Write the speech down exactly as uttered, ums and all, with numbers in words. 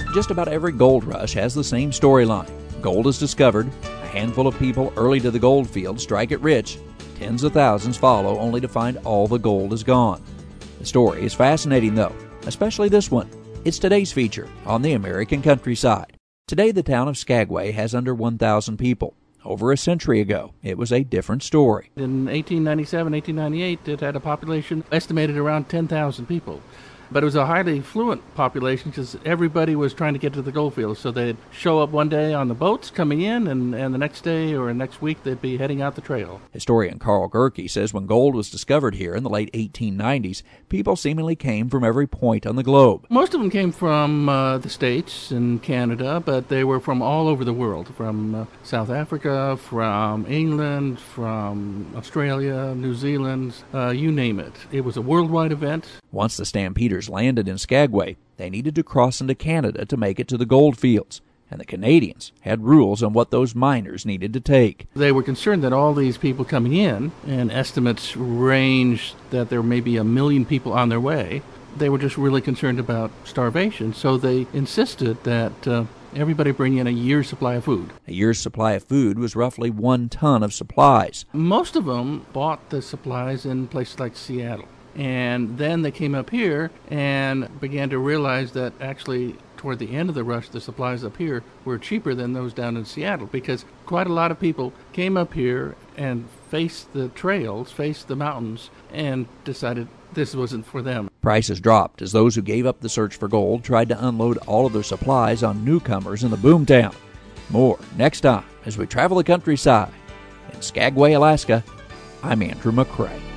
Just about every gold rush has the same storyline. Gold is discovered, a handful of people early to the gold field strike it rich, tens of thousands follow only to find all the gold is gone. The story is fascinating though, especially this one. It's today's feature on the American Countryside. Today the town of Skagway has under one thousand people. Over a century ago, it was a different story. In eighteen ninety-seven, eighteen ninety-eight, it had a population estimated around ten thousand people. But it was a highly fluent population because everybody was trying to get to the gold fields. So they'd show up one day on the boats coming in, and, and the next day or next week they'd be heading out the trail. Historian Carl Gerke says when gold was discovered here in the late eighteen nineties, people seemingly came from every point on the globe. Most of them came from uh, the States and Canada, but they were from all over the world, from uh, South Africa, from England, from Australia, New Zealand, uh, you name it. It was a worldwide event. Once the Stampeders landed in Skagway, they needed to cross into Canada to make it to the gold fields, and the Canadians had rules on what those miners needed to take. They were concerned that all these people coming in, and estimates ranged that there may be a million people on their way, they were just really concerned about starvation, so they insisted that uh, everybody bring in a year's supply of food. A year's supply of food was roughly one ton of supplies. Most of them bought the supplies in places like Seattle. And then they came up here and began to realize that actually toward the end of the rush, the supplies up here were cheaper than those down in Seattle because quite a lot of people came up here and faced the trails, faced the mountains, and decided this wasn't for them. Prices dropped as those who gave up the search for gold tried to unload all of their supplies on newcomers in the boomtown. More next time as we travel the countryside. In Skagway, Alaska, I'm Andrew McCrae.